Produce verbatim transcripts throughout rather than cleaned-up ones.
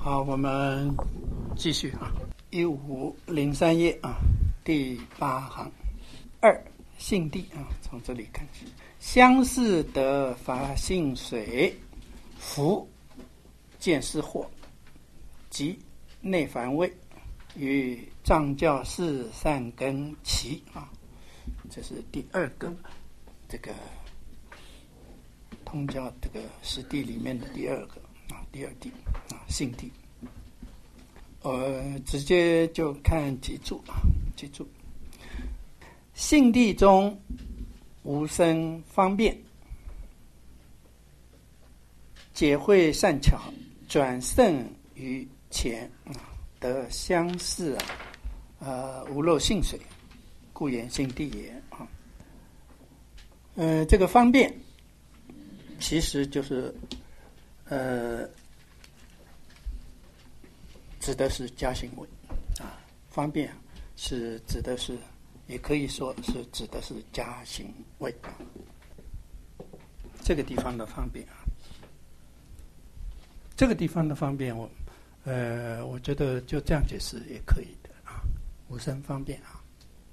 好，我们继续啊，一五零三页啊，第八行二性地啊，从这里看始，相似得法性水，福见思惑，即内凡位与藏教四善根齐啊，这是第二个这个通教这个十地里面的第二个啊，第二地啊，性地。呃，直接就看几注啊，几注。性地中无生方便，解会善巧，转胜于前啊，得相似啊，呃，无漏性水，故言性地也啊。呃，这个方便其实就是呃。指的是加行位啊，方便是指的是，也可以说是指的是加行位啊。这个地方的方便啊，这个地方的方便我，呃，我觉得就这样解释也可以的啊，无生方便啊，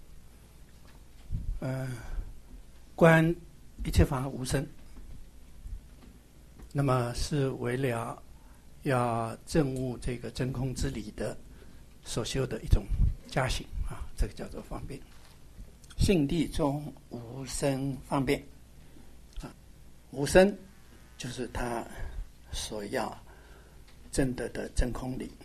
呃，观一切法无生，那么是为了要证悟这个真空之理的所修的一种加行啊，这个叫做方便。性地中无生方便啊，无生就是他所要证得的真空理。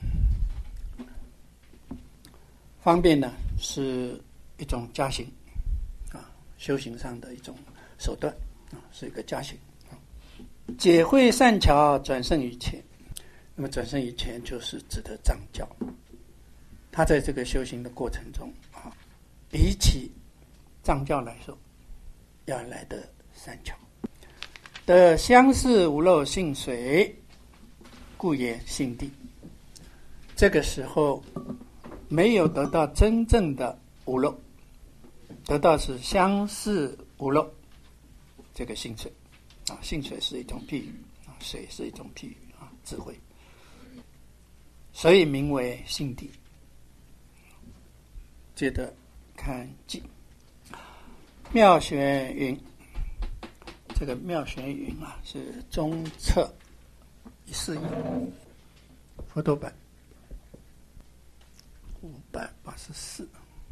方便呢是一种加行啊，修行上的一种手段啊，是一个加行啊。解会善巧，转胜于前。那么转胜于前就是指的藏教，他在这个修行的过程中啊，比起藏教来说，要来得善巧，的相似无漏性水，故言性地。这个时候没有得到真正的无漏，得到是相似无漏这个性水啊，性水是一种譬喻啊，水是一种譬喻啊，智慧。所以名为性地。接着看记，妙玄云，这个妙玄云啊是中册一四一佛陀版五百八十四。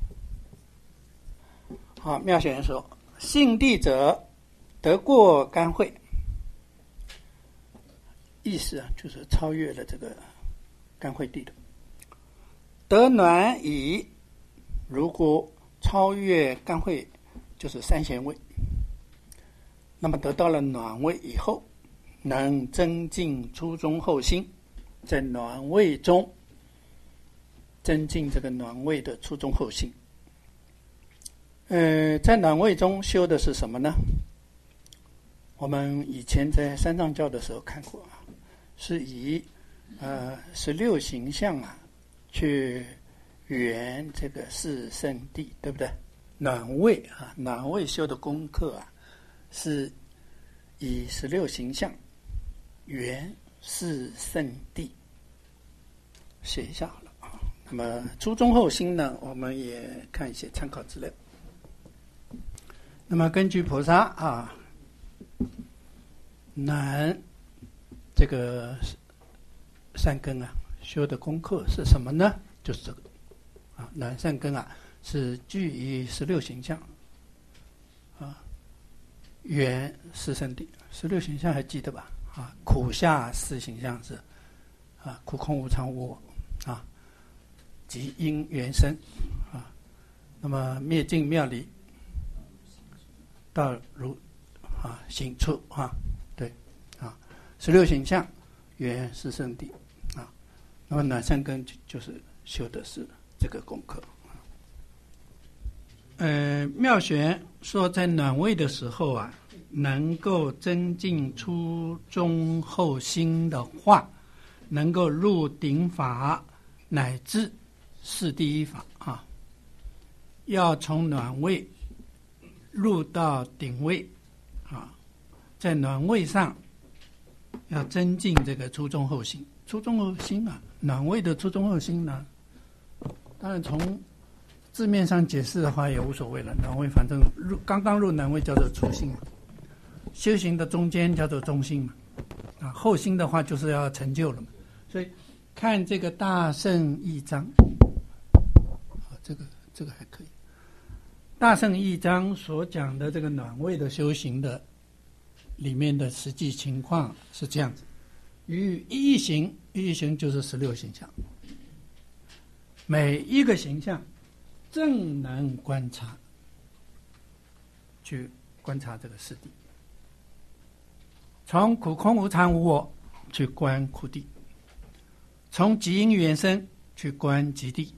好，妙玄云说：性地者，得过干慧，意思啊就是超越了这个干慧地的。得暖已，如果超越干慧，就是三贤位。那么得到了暖位以后，能增进初中后心，在暖位中增进这个暖位的初中后心。呃，在暖位中修的是什么呢？我们以前在三藏教的时候看过啊，是以呃，十六形象啊，去圆这个四圣谛，对不对？暖位啊，暖位修的功课啊，是以十六形象圆四圣谛，写一下好了啊。那么初中后心呢，我们也看一些参考资料。那么根据菩萨啊，暖这个善根啊，修的功课是什么呢？就是这个啊，暖善根啊，是具于十六形象啊，圆四圣谛。十六形象还记得吧？啊，苦下四形象是啊，苦空无常无我啊，即因缘生啊，那么灭尽妙理，到如啊行处啊，对啊，十六形象圆四圣谛。那么暖善根就是修的是这个功课。呃，妙玄说，在暖位的时候啊，能够增进初中后心的话，能够入顶法乃至是第一法啊。要从暖位入到顶位啊，在暖位上要增进这个初中后心初中后心啊，暖位的初中后心呢，当然从字面上解释的话也无所谓了。暖位反正入刚刚入暖位叫做初心嘛，修行的中间叫做中心嘛，啊，后心的话就是要成就了嘛。所以看这个大圣义章，啊，这个这个还可以。大圣义章所讲的这个暖位的修行的里面的实际情况是这样子：于一行，一行就是十六形象，每一个形象正能观察，去观察这个四谛，从苦空无常无我去观苦谛，从极因缘生去观极谛，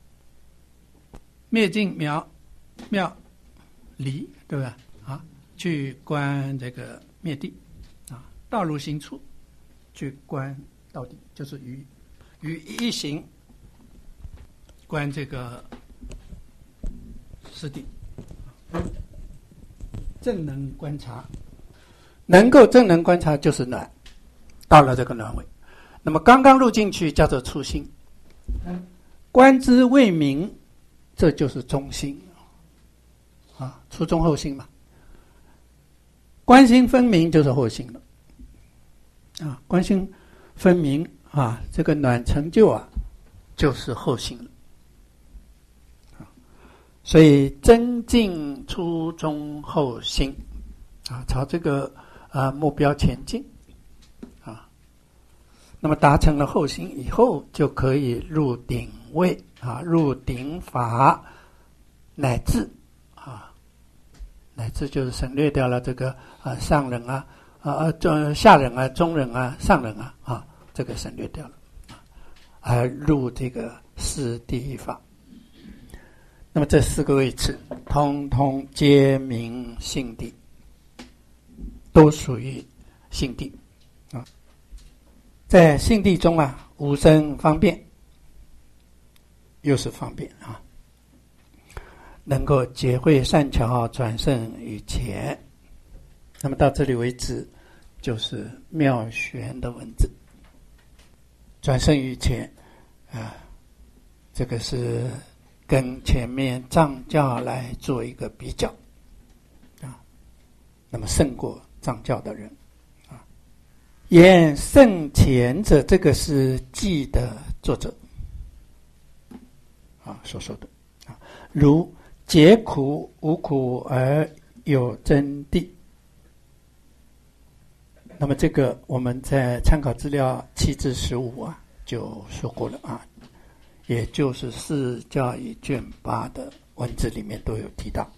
灭尽妙妙离，对吧？啊，去观这个灭谛，啊，道如行处去观道谛，就是于于一行观这个四谛，正能观察，能够正能观察就是暖，到了这个暖位。那么刚刚入进去叫做初心，观之未明，这就是中心啊，初中后心嘛。观心分明就是后心了啊，观心分明啊，这个暖成就啊，就是后心了。所以增进初中后心啊，朝这个啊目标前进啊。那么达成了后心以后，就可以入顶位啊，入顶法，乃至啊，乃至就是省略掉了这个啊上人啊啊中下人啊中人啊上人啊啊，这个省略掉了，而入这个四谛法。那么这四个位置通通皆名性谛，都属于性谛啊。在性谛中啊，无生方便，又是方便啊，能够结会善巧，转胜于前。那么到这里为止，就是妙玄的文字。转胜于前啊，这个是跟前面藏教来做一个比较啊，那么胜过藏教的人啊。言胜前者，这个是记的作者啊所说的啊，如解苦无苦而有真谛。那么这个我们在参考资料七至十五啊就说过了啊。也就是四教义卷八的文字里面都有提到，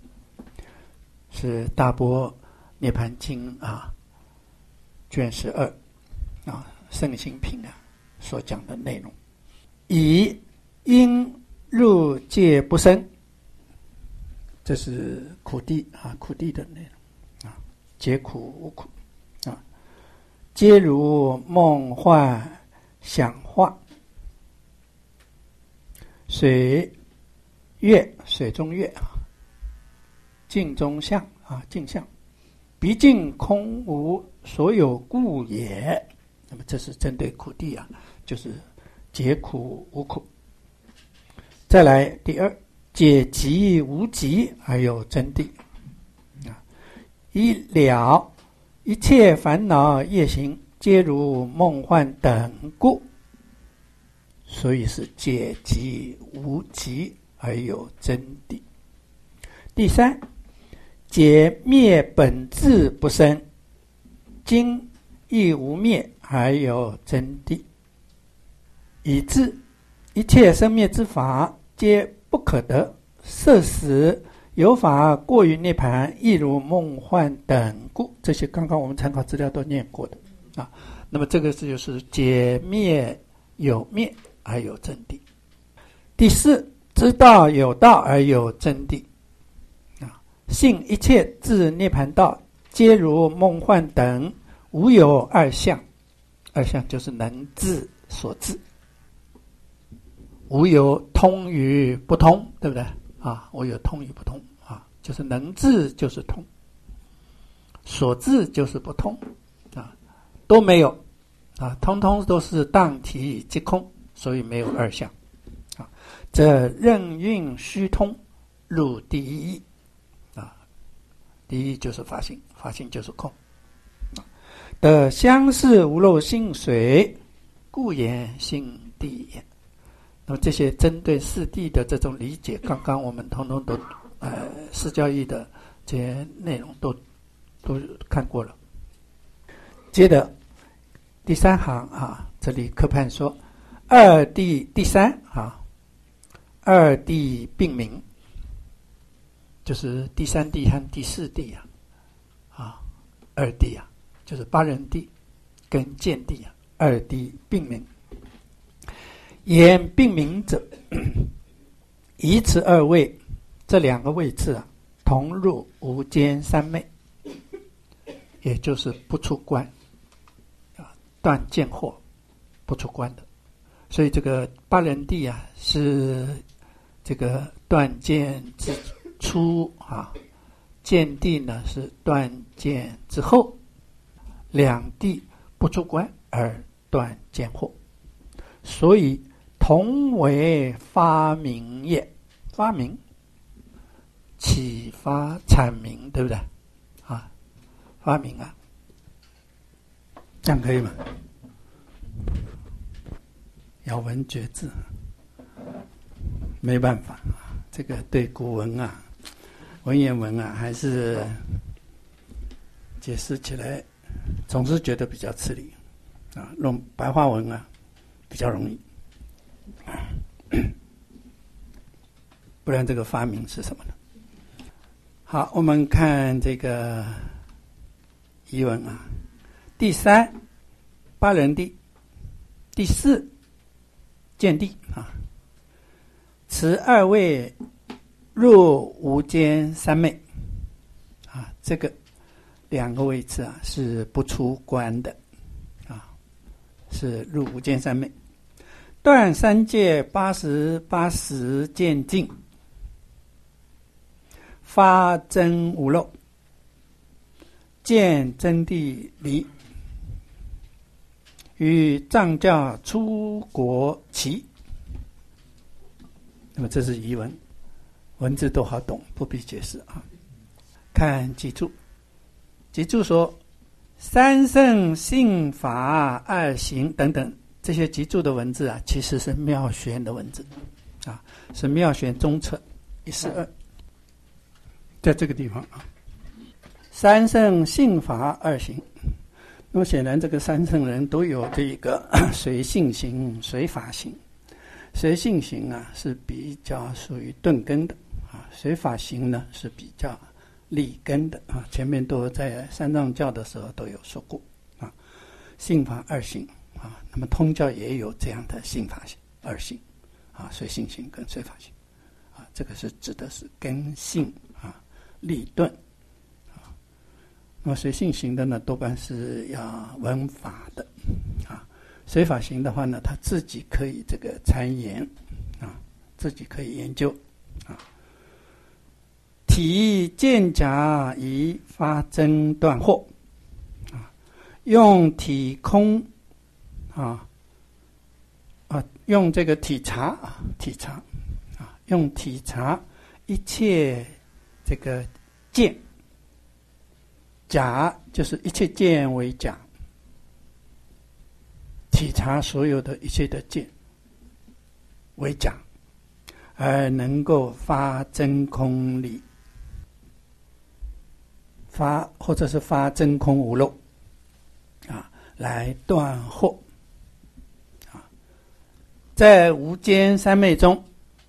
是大般涅盘经啊卷十二啊圣行品啊所讲的内容。以因入界不生，这是苦谛啊苦谛的内容啊，解苦无苦啊，皆如梦幻想化。水月，水中月啊，镜中相啊，镜相，毕竟空无所有故也。那么这是针对苦谛啊，就是解苦无苦。再来第二，解极无极而有真谛啊，以了一切烦恼业行，皆如梦幻等故。所以是解极无极而有真谛。第三，解灭本质不生，今亦无灭而有真谛。以致一切生灭之法皆不可得，色使有法过于涅盘，亦如梦幻等故。这些刚刚我们参考资料都念过的啊。那么这个就是解灭有灭而有真谛。第四，知道有道而有真谛啊，信一切至涅盘道，皆如梦幻等，无有二相。二相就是能知所知，无有通与不通，对不对啊？无有通与不通啊，就是能知就是通，所知就是不通啊，都没有啊，通通都是当体即空，所以没有二相啊。这任运虚通，入第一义啊。第一就是法性，法性就是空啊。的相似无漏性水，故言性谛也。那么这些针对四谛的这种理解，刚刚我们统统都呃释教义的这些内容都都看过了。接着第三行啊，这里科判说二谛第三啊，二谛并明，就是第三谛和第四谛啊，啊，二谛啊，就是八人谛跟见谛啊，二谛并明。言并明者，以此二位，这两个位置啊，同入无间三昧，也就是不出关啊，断见惑不出关的。所以这个八人谛啊，是这个断见之初啊，见谛呢是断见之后，两谛不出关而断见惑，所以同为发明也。发明启发阐明，对不对啊？发明啊，这样可以吗？咬文嚼字没办法，这个对古文啊文言文啊还是解释起来总是觉得比较吃力啊，用白话文啊比较容易。不然这个发明是什么呢？好，我们看这个疑文啊，第三八人谛，第四见谛啊，此二位入无间三昧啊，这个两个位置啊是不出关的啊，是入无间三昧。断三界八十八十见尽，发真无漏，见真谛离，与藏教出国齐。那么这是疑文，文字都好懂，不必解释啊。看脊注，脊注说三圣性法二行等等。这些脊注的文字啊，其实是妙玄的文字啊，是妙玄中册一四二，在这个地方啊，三圣性法二行。那么显然，这个三圣人都有这一个随性行、随法行。随性行啊，是比较属于顿根的啊；随法行呢，是比较立根的啊。前面都在三藏教的时候都有说过啊，性法二行。啊，那么通教也有这样的性法性二性啊，随性行跟随法行啊，这个是指的是根性啊立顿啊。那么随性行的呢，多半是要闻法的啊；随法行的话呢，他自己可以这个参研啊，自己可以研究啊。体见假以发真断惑啊，用体空。啊啊，用这个体察啊，体察啊，用体察一切这个见，假就是一切见为假，体察所有的一切的见为假，而能够发真空理，发或者是发真空无漏啊，来断惑。在无间三昧中，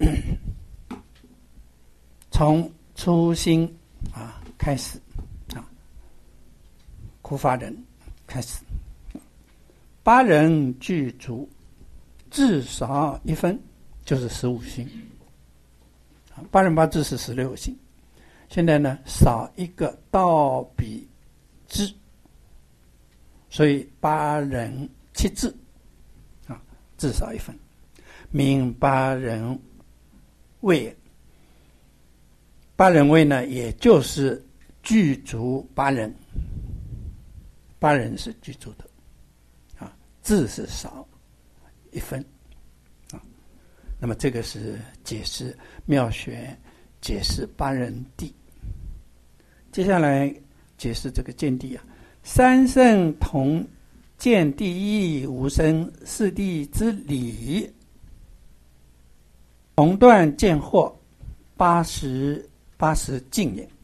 从初心啊开始啊，苦法人开始，八人具足，至少一分就是十五心，八人八智是十六心。现在呢，少一个道比智，所以八人七智啊，至少一分。名八人位，八人位呢，也就是具足八人，八人是具足的啊， 字是少一分啊。那么这个是解释妙学，解释八人谛。接下来解释这个见地啊，三圣同见地义无生四谛之理，同断见惑，八十八十境也。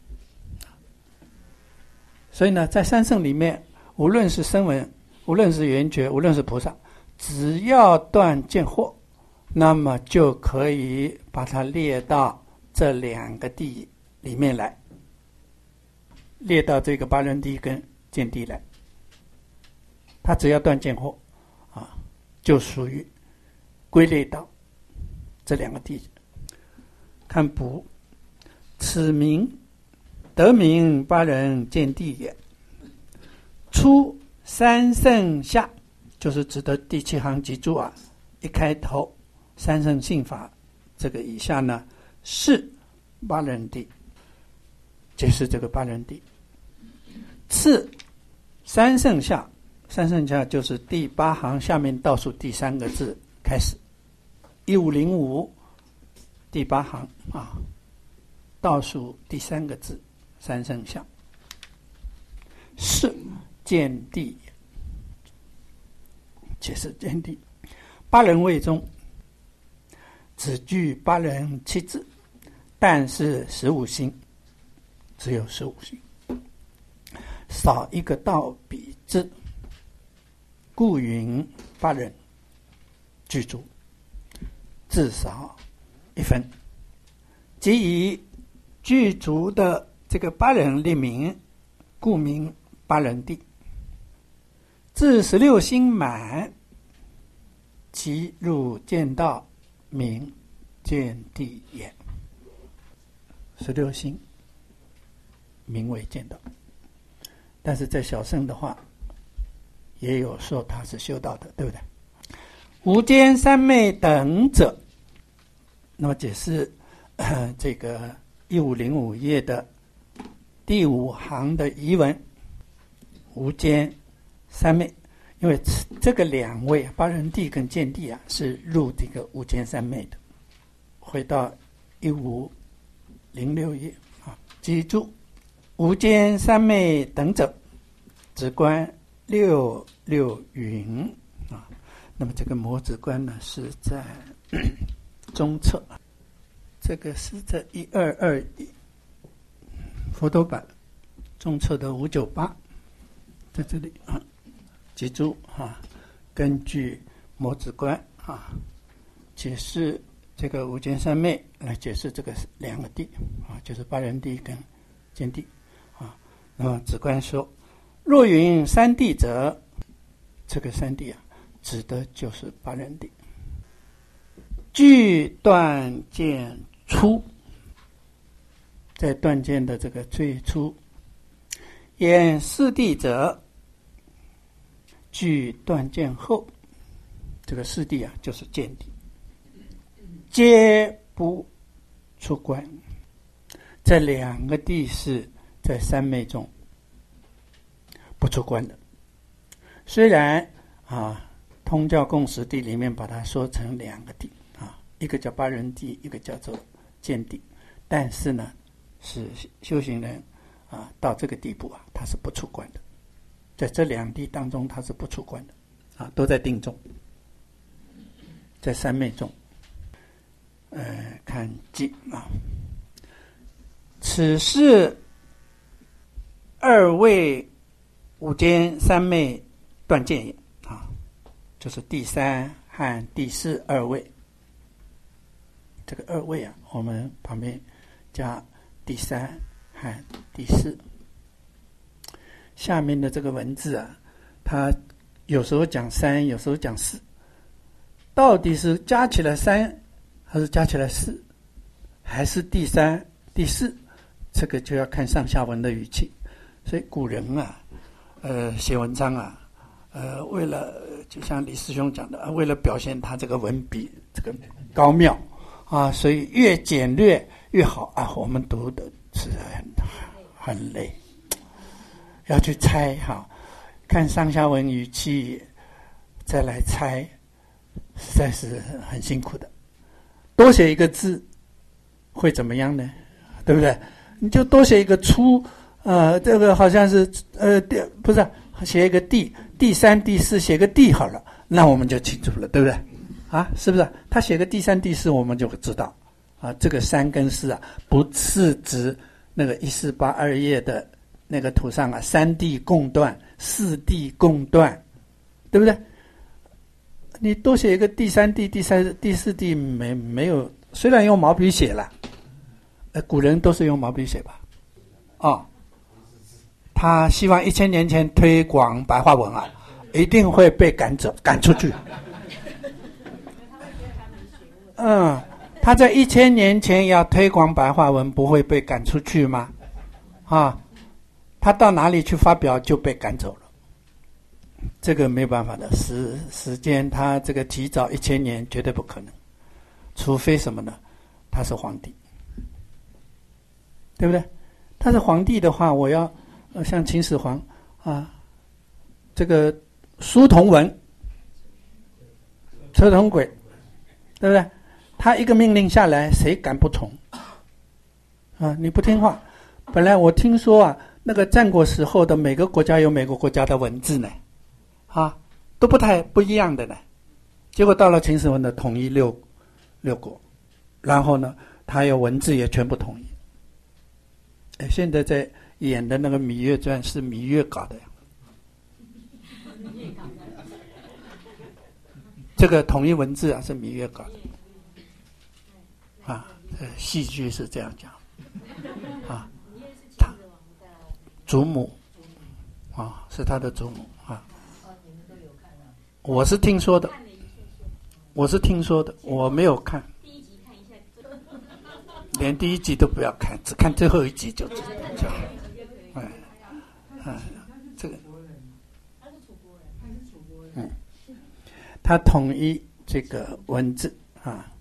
所以呢，在三圣里面，无论是声闻，无论是缘觉，无论是菩萨，只要断见惑，那么就可以把它列到这两个谛里面来，列到这个八人谛跟见地来。他只要断见惑啊，就属于归类到这两个谛。看补，此名得名八人见地也。初三圣下，就是指的第七行集注啊，一开头三圣性法，这个以下呢是八人谛，解释这个八人谛。次三圣下，三圣下就是第八行下面倒数第三个字开始，一五零五第八行啊，倒数第三个字三圣下，是见地，解释见地。八人位中只具八人七字，但是十五心，只有十五心，少一个道比字，故云八人具足，至少一分。即以具足的这个八人立名，故名八人谛。至十六心满，即入见道，名见地也。十六心名为见道，但是在小乘的话，也有说他是修道的，对不对？无间三昧等者，那么解释、呃、这个一五零五页的第五行的疑文，无间三昧，因为这个两位八人谛跟见地啊是入这个无间三昧的。回到一五零六页啊，记住无间三昧等者，止观六六云啊。那么这个摩止观呢是在中侧，这个是在一二二一佛陀版中侧的五九八，在这里啊。记住啊，根据摩止观啊，解释这个无间三昧，来解释这个两个谛啊，就是八人谛跟见地啊。那么止观说，若云三谛者，这个三谛啊，指的就是八人谛。据断见初，在断见的这个最初，言四谛者，据断见后，这个四谛啊，就是见地，皆不出观。这两个谛是在三昧中不出观的。虽然啊，通教共识谛里面把它说成两个谛啊，一个叫八人谛，一个叫做见地，但是呢，是修行人啊到这个地步啊，他是不出观的。在这两谛当中，他是不出观的啊，都在定中，在三昧中。呃，看记啊，此是二位五间三昧断见也啊，就是第三和第四二位。这个二位啊，我们旁边加第三和第四。下面的这个文字啊，它有时候讲三，有时候讲四，到底是加起来三，还是加起来四，还是第三、第四？这个就要看上下文的语气。所以古人啊，呃，写文章啊，呃，为了就像李师兄讲的，为了表现他这个文笔这个高妙啊，所以越简略越好啊。我们读的是很很累。要去猜哈，看上下文语气， 再来猜，实在是很辛苦的。多写一个字会怎么样呢？对不对？你就多写一个出，呃，这个好像是呃，不是写一个第第三、第四，写个第好了，那我们就清楚了，对不对？啊，是不是？他写个第三、第四，我们就知道啊，这个三跟四啊，不是指那个一四八二页的那个图上啊，三地共断，四地共断，对不对？你多写一个第三地、第三、第四地，没没有？虽然用毛笔写了。呃，古人都是用毛笔写吧？哦，他希望一千年前推广白话文啊，一定会被赶走、赶出去。嗯，他在一千年前要推广白话文，不会被赶出去吗？啊，他到哪里去发表就被赶走了。这个没有办法的，时时间他这个提早一千年绝对不可能，除非什么呢？他是皇帝。对不对？他是皇帝的话，我要、呃、像秦始皇啊，这个书同文，车同轨，对不对？他一个命令下来，谁敢不从？啊，你不听话。本来我听说啊，那个战国时候的每个国家有每个国家的文字呢，啊，都不太不一样的呢。结果到了秦始皇的统一六六国，然后呢，他有文字也全部统一。现在在演的那个《芈月传》是芈月搞的呀，这个统一文字啊是芈月搞的，啊，戏剧是这样讲，啊，他祖母，啊，是他的祖母啊，我是听说的，我是听说的，我没有看。连第一集都不要看，只看最后一集就知道。哎，哎，这个，嗯，他统一这个文字啊，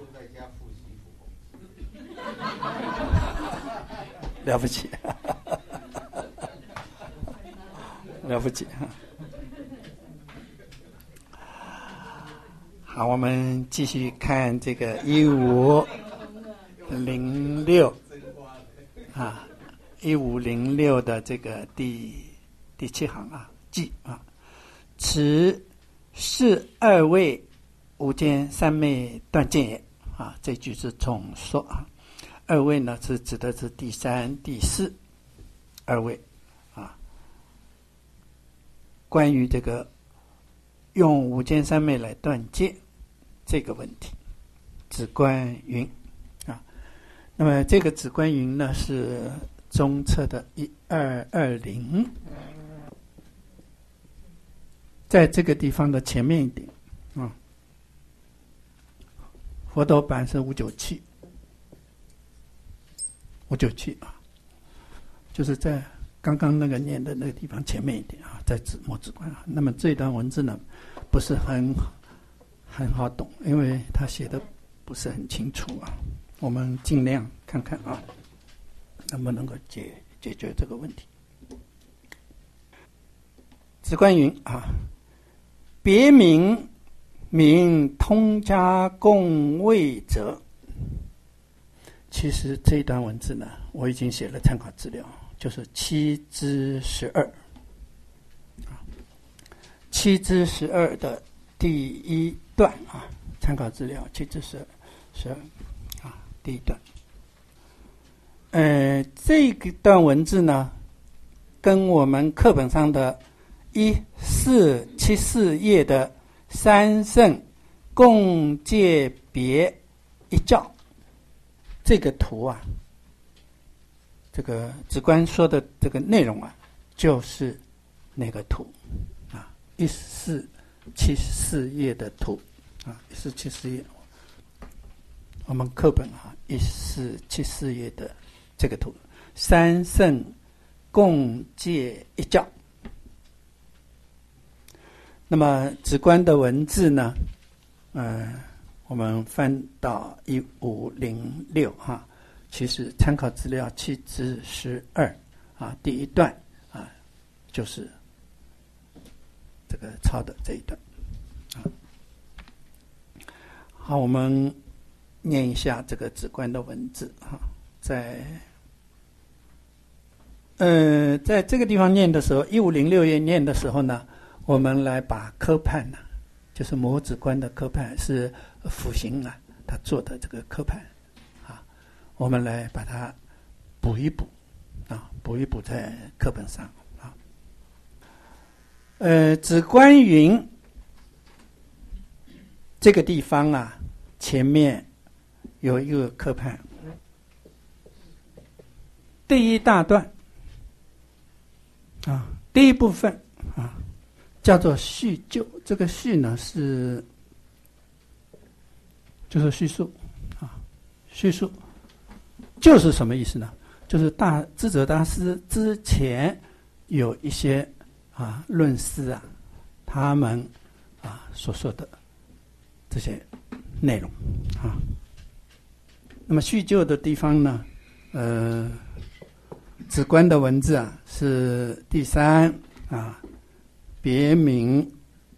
了不起，了不起哈。好，我们继续看这个一五。零六啊，一五零六的这个第第七行啊，记啊，此是二位无间三昧断见也啊，这句是总说啊，二位呢是指的是第三、第四二位啊，关于这个用无间三昧来断戒这个问题，止观云。那么这个止观云呢是中册的一二二零，在这个地方的前面一点，嗯，佛陀版是五九七，五九七啊，就是在刚刚那个念的那个地方前面一点啊，在止末止观啊。那么这段文字呢不是很很好懂，因为他写的不是很清楚啊。我们尽量看看啊，能不能够解解决这个问题。止观云啊，别名名通家共位者。其实这一段文字呢，我已经写了参考资料，就是七之十二，七之十二的第一段啊，参考资料七之十二，十二。第一段，呃，这个段文字呢，跟我们课本上的一四七四页的三圣共戒别一教这个图啊，这个止观说的这个内容啊，就是那个图啊，一四七四页的图啊，一四七四页。我们课本啊，一四七四页的这个图，三圣共戒一教。那么止观的文字呢，呃，我们翻到一五零六哈，其实参考资料七之十二啊，第一段啊，就是这个抄的这一段好，我们念一下这个直观的文字哈，在呃，在这个地方念的时候，一五零六页念的时候呢，我们来把科判呢、啊，就是摩止观的科判是辅行啊，他做的这个科判啊，我们来把它补一补啊，补一补在课本上啊。呃，止观云这个地方啊，前面有一个科判，第一大段啊，第一部分啊，叫做叙旧。这个叙呢是就是叙述啊，叙述就是什么意思呢？就是大智者大师之前有一些啊论师啊，他们啊所说的这些内容啊。那么叙旧的地方呢，呃，止观的文字啊是第三啊，别名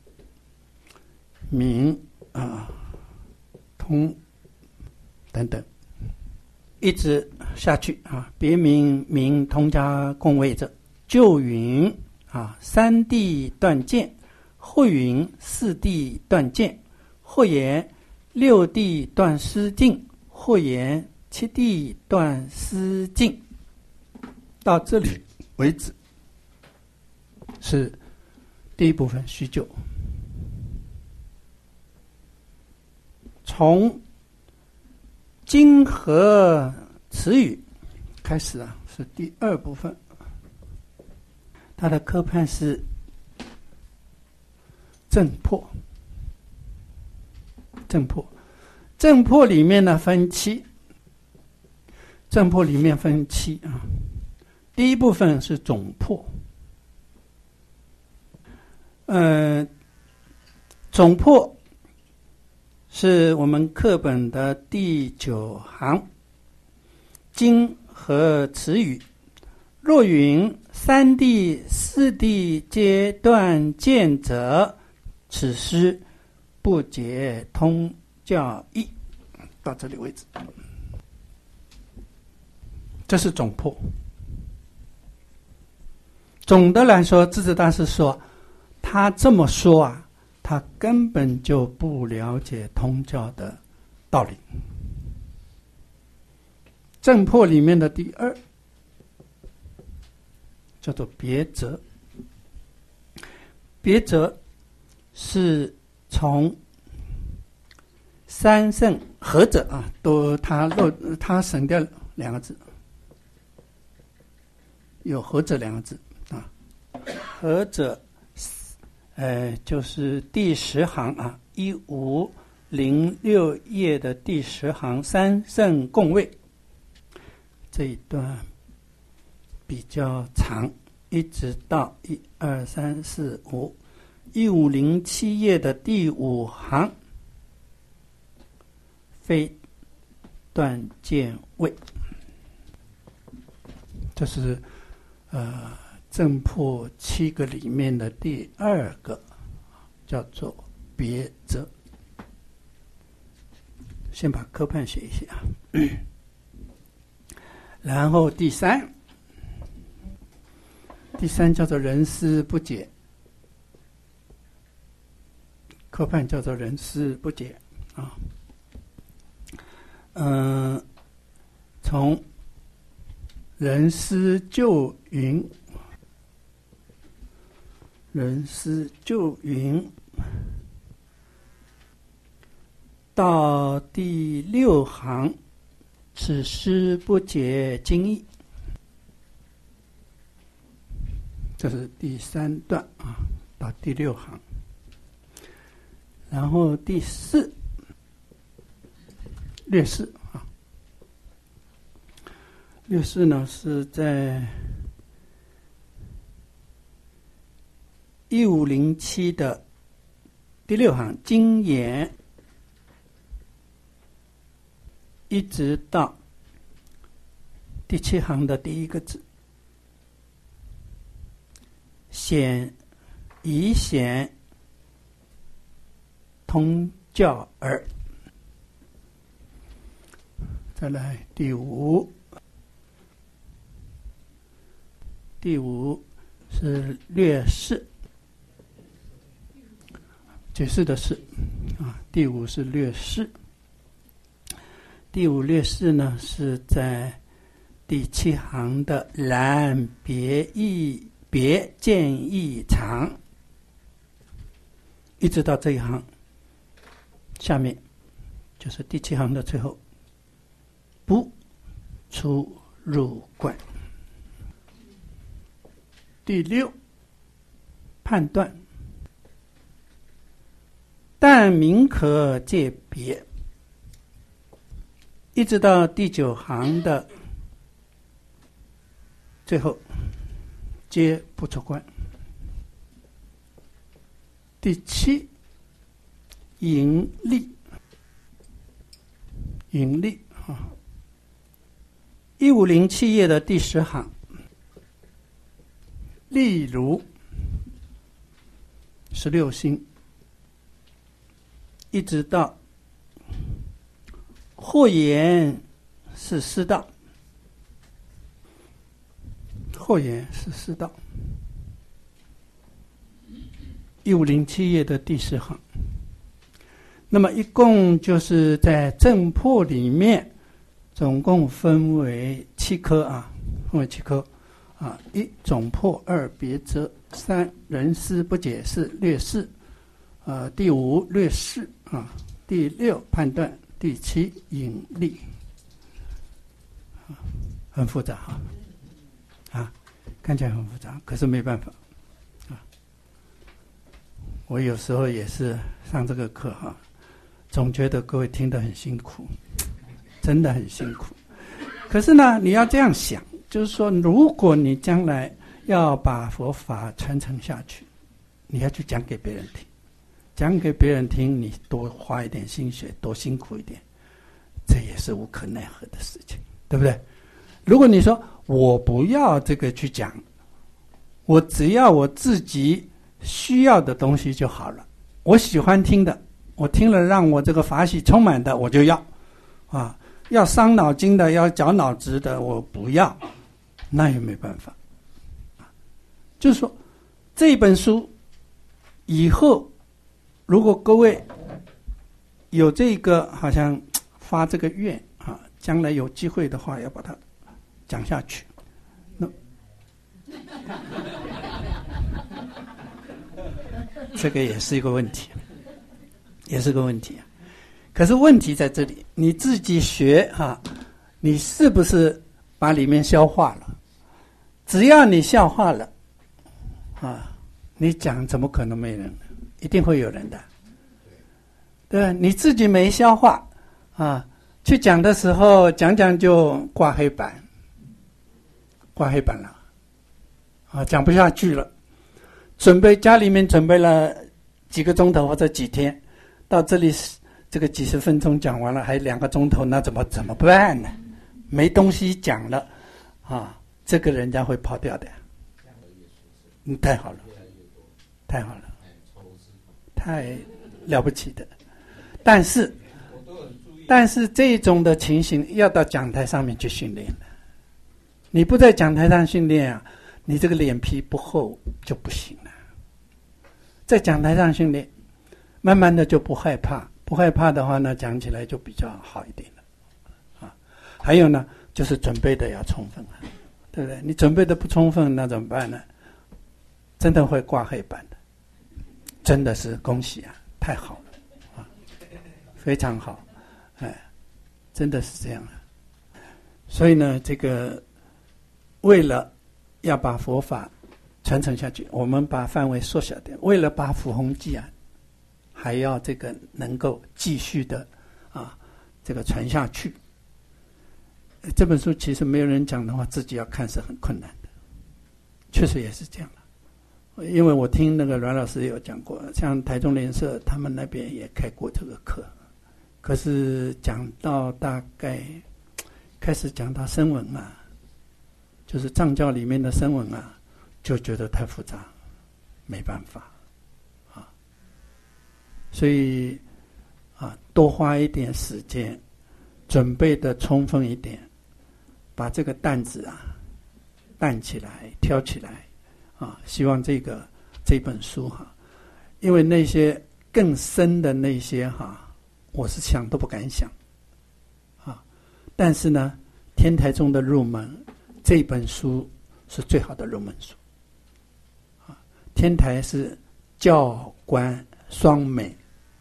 名啊通等等，一直下去啊。别名名通家共位者，旧云啊三地断见，或云四地断见，或言六地断失尽，或言七地断失尽。到这里为止是第一部分叙旧。从经和词语开始啊，是第二部分。它的科判是正破，正破，正破里面呢分七，正破里面分七啊。第一部分是总破，呃，总破是我们课本的第九行，经和词语。若云三地四地皆断见者，此诗不解通教义。到这里为止，这是总破。总的来说，智者大师说，他这么说啊，他根本就不了解通教的道理。正破里面的第二叫做别则，别则是从三圣合者啊，都他漏他省掉两个字，有合者两个字啊，合者呃，就是第十行啊，一五零六页的第十行，三圣共位这一段比较长，一直到一二三四五，一五零七页的第五行，非断见位，这是呃。正破七个里面的第二个叫做别则。先把科判写一下，然后第三，第三叫做人思不解，科判叫做人思不解啊。嗯、呃，从人思就云。人思就云到第六行，此诗不解经义，这是第三段啊，到第六行。然后第四略释啊，略释呢是在一五零七的第六行，经言，一直到第七行的第一个字，显以显通教耳。再来第五，第五是略释，解释的释啊。第五是略释，第五略释呢是在第七行的然别异别见异常，一直到这一行下面，就是第七行的最后，不出入观。第六，判断，但名可界别，一直到第九行的最后，皆不出观。第七，盈利，盈利啊，一五零七页的第十行，例如十六星，一直到或言是师道，或言是师道，一五零七页的第十行。那么一共就是在正破里面，总共分为七科啊，分为七科啊：一总破，二别则，三人师不解释略释，呃，第五略释啊，第六判断，第七引力，很复杂哈，啊，看起来很复杂，可是没办法啊。我有时候也是上这个课哈，总觉得各位听得很辛苦，真的很辛苦。可是呢，你要这样想，就是说，如果你将来要把佛法传承下去，你要去讲给别人听，讲给别人听，你多花一点心血，多辛苦一点，这也是无可奈何的事情，对不对？如果你说我不要这个去讲，我只要我自己需要的东西就好了，我喜欢听的，我听了让我这个法喜充满的，我就要啊。要伤脑筋的，要绞脑汁的，我不要，那也没办法。就是说，这本书以后，如果各位有这个好像发这个愿啊，将来有机会的话，要把它讲下去。那这个也是一个问题，也是个问题啊。可是问题在这里，你自己学哈、啊，你是不是把里面消化了？只要你消化了，啊，你讲怎么可能没人？一定会有人的，对吧？你自己没消化啊，去讲的时候讲讲就挂黑板，挂黑板了，啊，讲不下去了。准备家里面准备了几个钟头或者几天，到这里这个几十分钟讲完了，还两个钟头，那怎么怎么办呢？没东西讲了啊，这个人家会跑掉的。嗯，太好了，太好了，太了不起的。但是，但是这种的情形要到讲台上面去训练的。你不在讲台上训练啊，你这个脸皮不厚就不行了。在讲台上训练，慢慢的就不害怕。不害怕的话呢，讲起来就比较好一点了，啊，还有呢，就是准备的要充分啊，对不对？你准备的不充分，那怎么办呢？真的会挂黑板的，真的是恭喜啊，太好了，啊，非常好，哎，真的是这样的。所以呢，这个为了要把佛法传承下去，我们把范围缩小点，为了把普弘济啊。还要这个能够继续的啊，这个传下去。这本书其实没有人讲的话，自己要看是很困难的，确实也是这样的。因为我听那个阮老师有讲过，像台中联社他们那边也开过这个课，可是讲到大概开始讲到声闻啊，就是藏教里面的声闻啊，就觉得太复杂，没办法。 所以啊，多花一点时间，准备的充分一点，把这个担子啊担起来，挑起来啊，希望这个这本书哈，因为那些更深的那些哈，我是想都不敢想啊。但是呢，天台宗的入门这本书是最好的入门书啊。天台是教观双美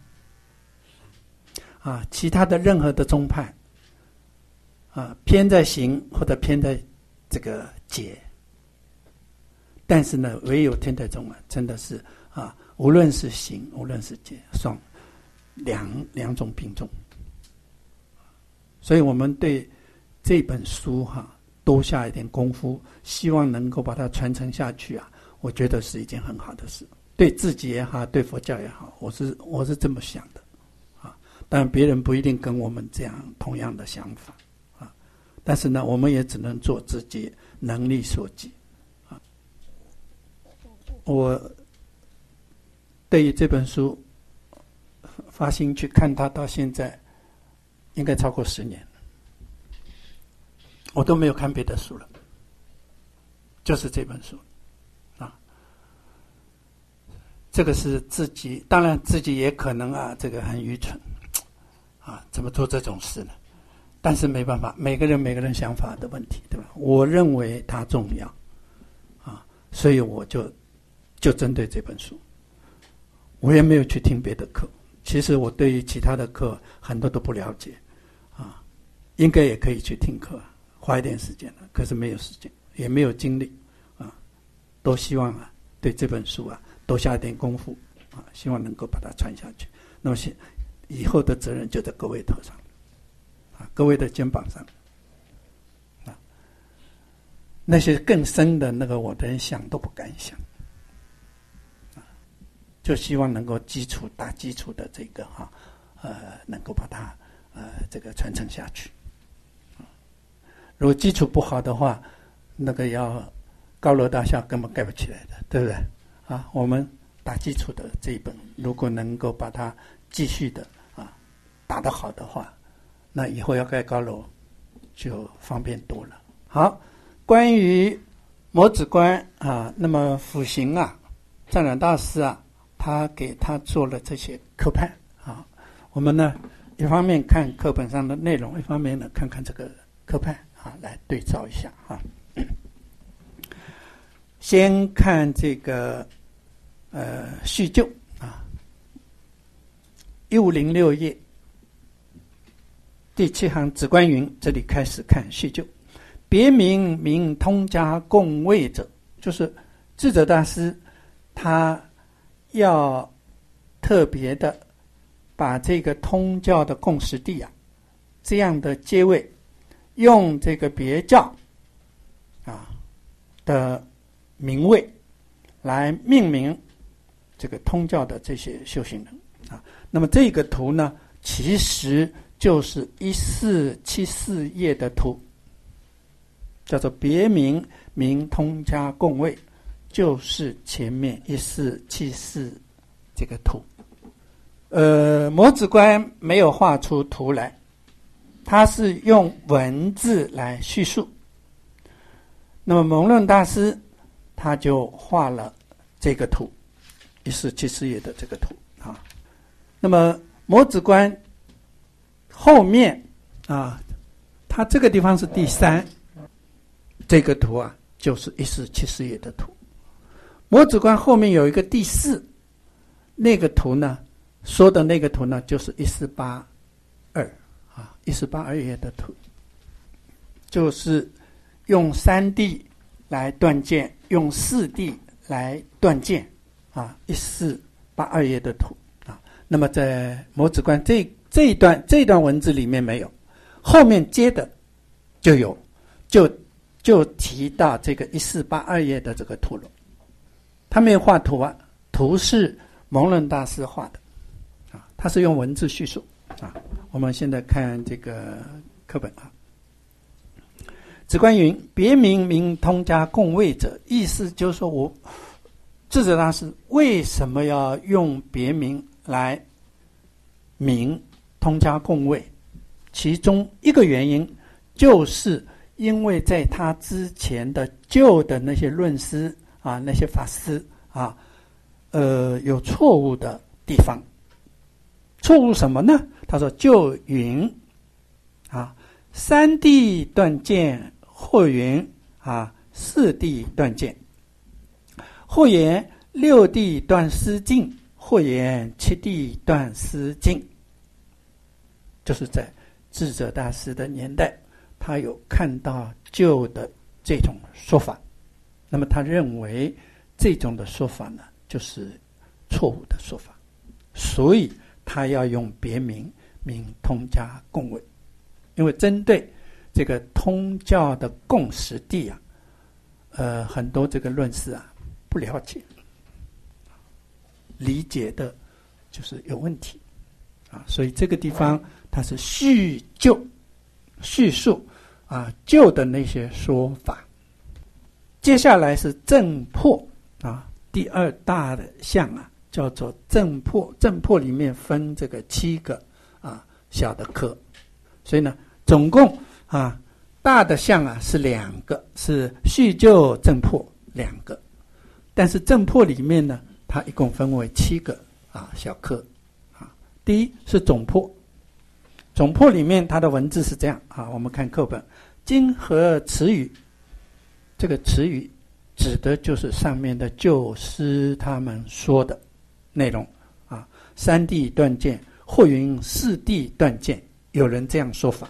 啊，其他的任何的宗派啊，偏在行或者偏在这个解，但是呢，唯有天台宗啊，真的是啊，无论是行，无论是解，双两两种并重。所以我们对这本书哈、啊，多下一点功夫，希望能够把它传承下去啊，我觉得是一件很好的事。对自己也好，对佛教也好，我是我是这么想的啊。当然别人不一定跟我们这样同样的想法啊，但是呢，我们也只能做自己能力所及啊。我对于这本书发心去看它，到现在应该超过十年，我都没有看别的书了，就是这本书啊。这个是自己，当然自己也可能啊，这个很愚蠢啊，怎么做这种事呢？但是没办法，每个人每个人想法的问题，对吧？我认为它重要啊，所以我就就针对这本书，我也没有去听别的课。其实我对于其他的课很多都不了解啊，应该也可以去听课，花一点时间了，可是没有时间，也没有精力啊，都希望啊，对这本书啊多下一点功夫啊，希望能够把它传下去。那么以后的责任就在各位头上啊，各位的肩膀上啊。那些更深的那个，我连想都不敢想啊，就希望能够基础打基础的这个哈、啊，呃，能够把它呃这个传承下去。如果基础不好的话，那个要高楼大厦根本盖不起来的，对不对？啊，我们打基础的这一本，如果能够把它继续的啊打得好的话，那以后要盖高楼就方便多了。好，关于摩止观啊，那么辅行啊，藏染大师啊，他给他做了这些课判啊，我们呢一方面看课本上的内容，一方面呢看看这个课判啊，来对照一下啊。先看这个呃序旧啊，一五零六页第七行止观云，这里开始看序旧。别名名通家共位者，就是智者大师他要特别的把这个通教的共识地啊，这样的阶位用这个别教啊的名位来命名这个通教的这些修行人啊。那么这个图呢，其实就是一四七四页的图，叫做别名名通家共位，就是前面一四七四这个图。呃，摩止观没有画出图来，他是用文字来叙述。那么蒙论大师他就画了这个图，一四七四页的这个图啊。那么摩止观后面啊，它这个地方是第三，这个图啊就是一四七四页的图。摩止观后面有一个第四，那个图呢，说的那个图呢就是一四八二啊，一四八二页的图，就是用三谛来断见，用四谛来断见啊，一四八二页的图啊。那么在摩止观这这一段这一段文字里面没有，后面接的就有，就就提到这个一四八二页的这个图了。他没有画图啊，图是蒙论大师画的啊，他是用文字叙述啊。我们现在看这个课本啊。止观云：别名名通家共位者，意思就是说我智者大师为什么要用别名来明通家共位，其中一个原因就是因为在他之前的旧的那些论师啊，那些法师啊，呃，有错误的地方。错误什么呢？他说就云啊，三谛断见，或云啊，四谛断见，或言六谛断思境，或言七谛断思境。就是在智者大师的年代，他有看到旧的这种说法，那么他认为这种的说法呢，就是错误的说法，所以他要用别名名通家共位。因为针对这个通教的共识地啊，呃，很多这个论师啊不了解，理解的就是有问题啊，所以这个地方它是叙旧叙述啊旧的那些说法。接下来是正破啊，第二大的项啊，叫做正破。正破里面分这个七个啊小的科，所以呢，总共啊大的项啊是两个，是叙旧正破两个，但是正破里面呢，它一共分为七个啊小科啊。第一是总破，总破里面它的文字是这样啊，我们看课本，今和词语，这个词语指的就是上面的旧师他们说的内容啊，三谛断见，或云四谛断见，有人这样说法。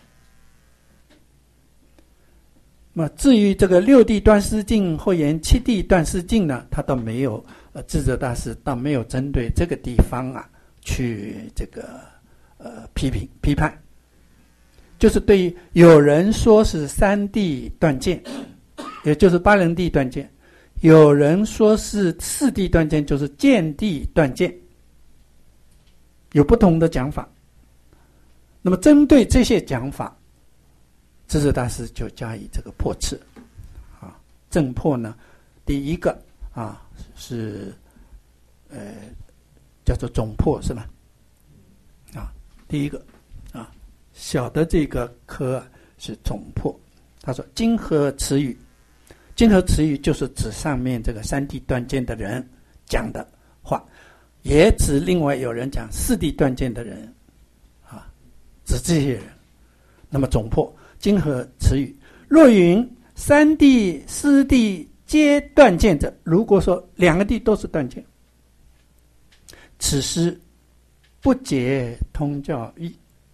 那么至于这个六谛断思境，或言七谛断思境呢，他倒没有，呃，智者大师倒没有针对这个地方啊去这个呃批评批判，就是对于有人说是三谛断见，也就是八人谛断见，有人说是四谛断见，就是见谛断见，有不同的讲法。那么针对这些讲法，智者大师就加以这个破斥啊。正破呢，第一个啊是呃叫做总破是吧？啊，第一个啊小的这个科啊是总破。他说今和词语，今和词语就是指上面这个三谛断见的人讲的话，也指另外有人讲四谛断见的人啊，指这些人。那么总破今和词语，若云三谛四谛皆断见者，如果说两个谛都是断见，此诗不解通教义，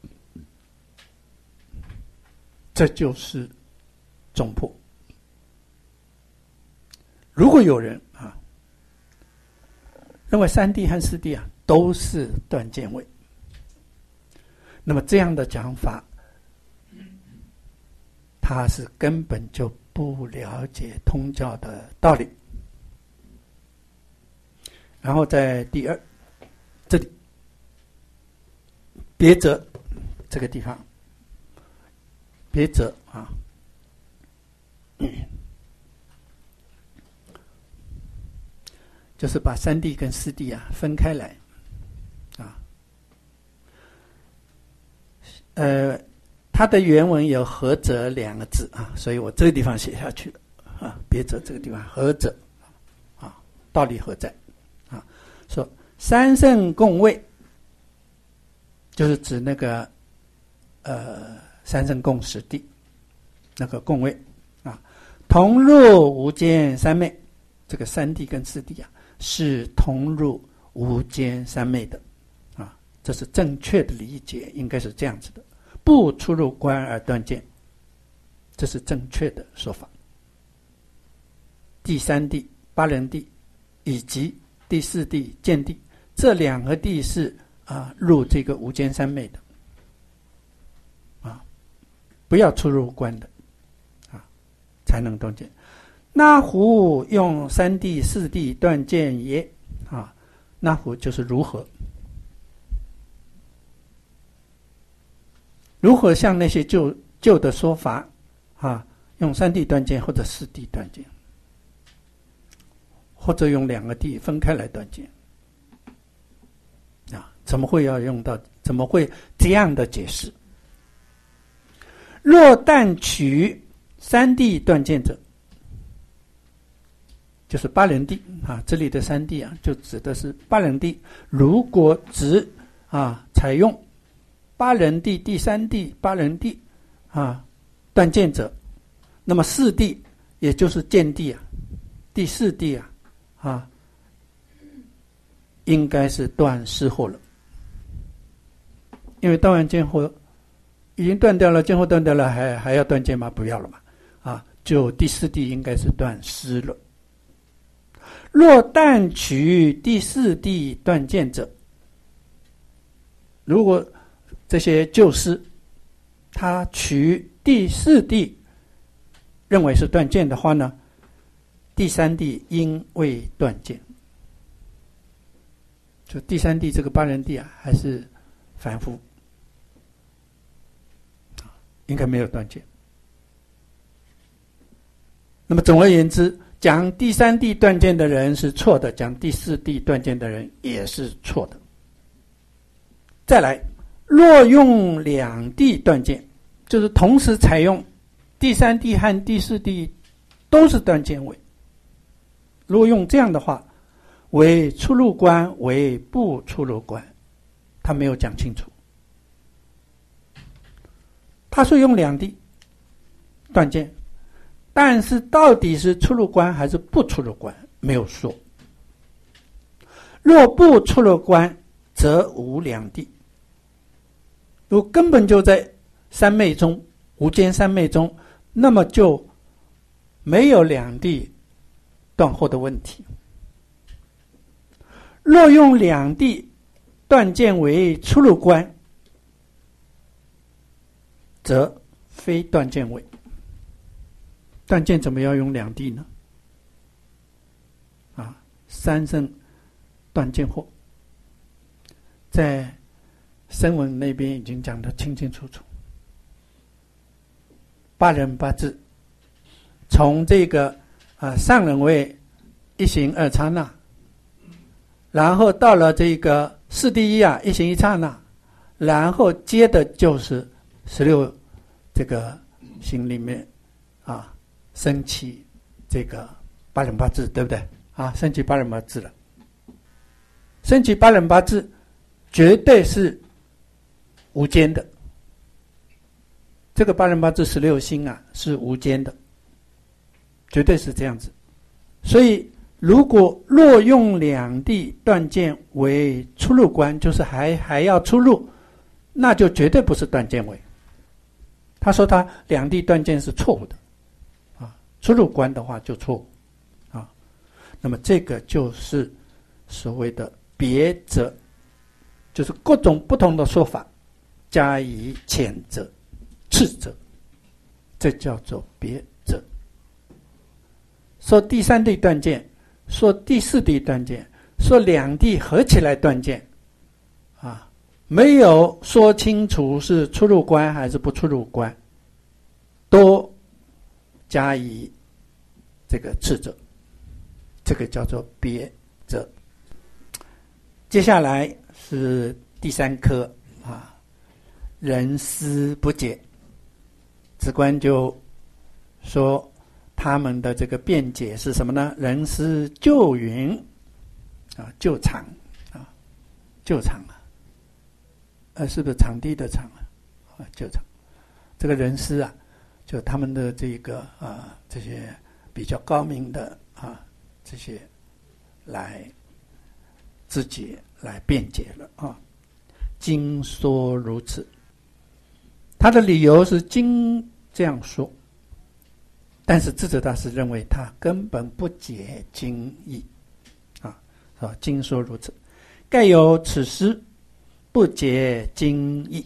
这就是总破。如果有人啊认为三谛和四谛啊都是断见位，那么这样的讲法，他是根本就不了解通教的道理。然后在第二这里别则这个地方，别则啊，就是把三谛跟四谛啊分开来啊，呃。它的原文有合则两个字啊，所以我这个地方写下去了啊。别则这个地方合则啊，道理何在啊？说三圣共位，就是指那个呃三圣共识地那个共位啊，同入无间三昧，这个三谛跟四谛啊是同入无间三昧的啊，这是正确的理解，应该是这样子的。不出入观而断见，这是正确的说法。第三谛、八人谛以及第四谛、见谛，这两个谛是啊入这个无间三昧的啊，不要出入观的啊，才能断见。那胡用三谛、四谛断见耶？啊，那胡就是如何？如何像那些旧旧的说法啊，用三谛断见或者四谛断见，或者用两个谛分开来断见啊？怎么会要用到怎么会这样的解释？若但取三谛断见者，就是八人谛啊，这里的三谛啊，就指的是八人谛。如果只啊采用八人谛、第三谛、八人谛啊断见者，那么四谛也就是见谛啊，第四谛啊啊，应该是断失惑了，因为断完见惑已经断掉了，见惑断掉了，还还要断见吗？不要了嘛啊，就第四谛应该是断失了。若但取第四谛断见者，如果这些旧师他取第四谛认为是断见的话呢，第三谛应未断见，就第三谛这个八人谛啊，还是凡夫，应该没有断见。那么总而言之，讲第三谛断见的人是错的，讲第四谛断见的人也是错的。再来，若用两谛断见，就是同时采用第三谛和第四谛都是断见位。如果用这样的话，为出入观，为不出入观，他没有讲清楚。他说用两谛断见，但是到底是出入观还是不出入观，没有说。若不出入观，则无两谛。如果根本就在三昧中，无间三昧中，那么就没有两谛断惑的问题。若用两谛断见为出入观，则非断见位。断见怎么要用两谛呢？啊，三圣断见惑，在声闻那边已经讲得清清楚楚。八人八智，从这个啊上人位一行二刹那，然后到了这个四谛一啊一行一刹那，然后接的就是十六这个行里面啊升起这个八人八智，对不对啊？升起八人八智了，升起八人八智绝对是无间的。这个八人八智十六星啊是无间的，绝对是这样子。所以如果若用两谛断见为出入观，就是还还要出入，那就绝对不是断见位。他说他两谛断见是错误的啊，出入观的话就错误啊。那么这个就是所谓的别责，就是各种不同的说法加以谴责斥责，这叫做别责。说第三谛断见，说第四谛断见，说两谛合起来断见啊，没有说清楚是出入观还是不出入观，都加以这个斥责，这个叫做别责。接下来是第三科啊，人思不解。止观就说他们的这个辩解是什么呢？人思旧云啊，旧场啊，旧场啊，呃，是不是场地的场啊？啊，旧场。这个人思啊，就他们的这个啊，这些比较高明的啊，这些来自己来辩解了啊。经说如此，他的理由是经这样说，但是智者大师认为他根本不解经义啊，啊，经说如此，盖有此师不解经义，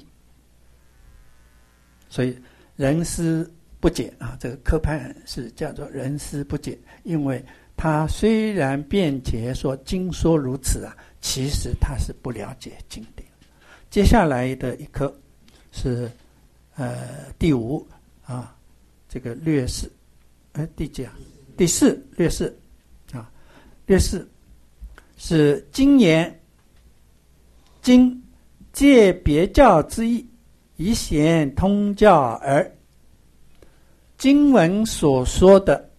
所以人思不解啊，这个科判是叫做人思不解，因为他虽然辩解说经说如此啊，其实他是不了解经典。接下来的一科是呃第五啊，这个略释，哎，第几啊？第四略释啊，略释是经言经借别教之意，以显通教耳。经文所说的，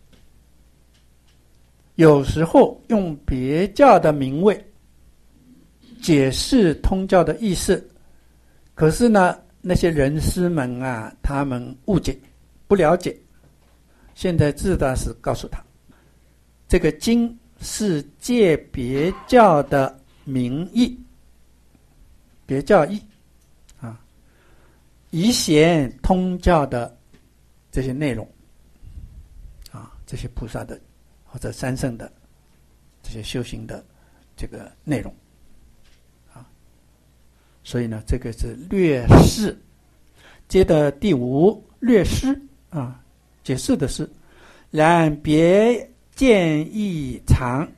有时候用别教的名谓解释通教的意思，可是呢，那些人师们啊，他们误解，不了解。现在智大师告诉他，这个经是借别教的名义，别教义啊，以显通教的这些内容啊，这些菩萨的或者三圣的这些修行的这个内容啊，所以呢，这个是略释。接着第五，略释啊，解释的是，然别见义常。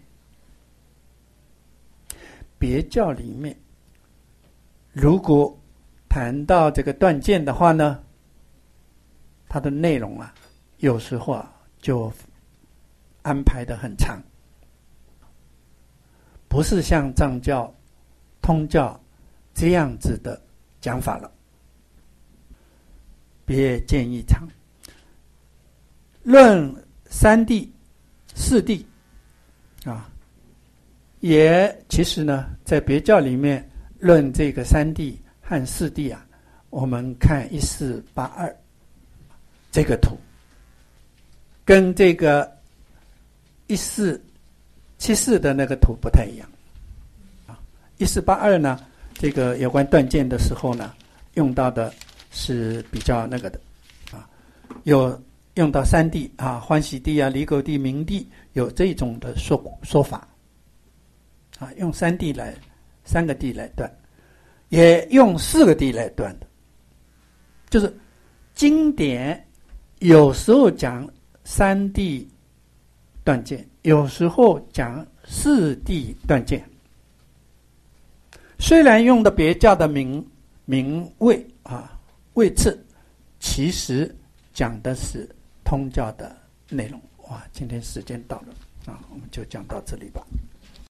别教里面，如果谈到这个断见的话呢，它的内容啊，有时候啊就安排得很长，不是像藏教、通教这样子的讲法了。别见义常，论三谛、四谛啊，也其实呢，在别教里面论这个三谛和四谛啊，我们看一四八二这个图，跟这个一四七四的那个图不太一样啊。一四八二呢，这个有关断见的时候呢，用到的是比较那个的啊，有用到三谛啊，欢喜谛啊、离垢谛、明谛，有这种的说说法啊，用三谛来三个谛来断，也用四个谛来断的，就是经典有时候讲三谛断见，有时候讲四谛断见。虽然用的别教的名名谓啊位次，其实讲的是通教的内容。哇，今天时间到了啊，我们就讲到这里吧。